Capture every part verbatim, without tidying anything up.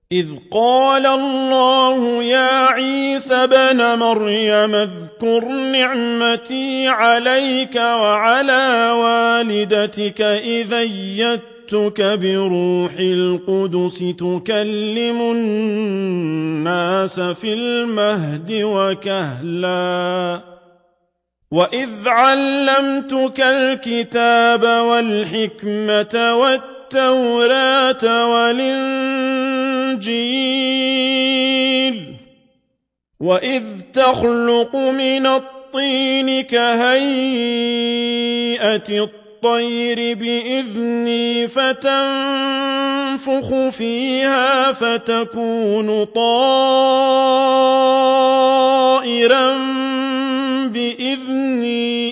إذ قال الله يا عيسى ابْنَ مريم اذكر نعمتي عليك وعلى والدتك إذ أيدتك بروح القدس تكلم الناس في المهد وكهلا وإذ علمتك الكتاب والحكمة والتوراة والإنجيل وإذ تخلق من الطين كهيئة الطير بإذني فتنفخ فيها فتكون طائرا بإذني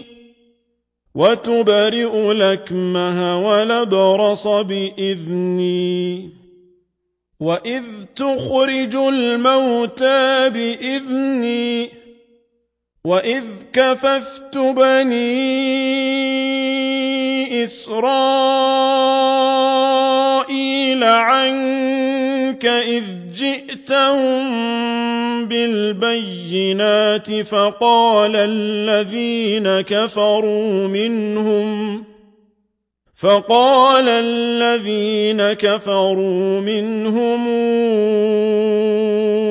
وتبرئ الأكمه والأبرص بإذني وإذ تخرج الموتى بإذني وإذ كففت بني إسرائيل عنك إذ جئتهم بالبينات فقال الذين كفروا منهم فقال الذين كفروا منهم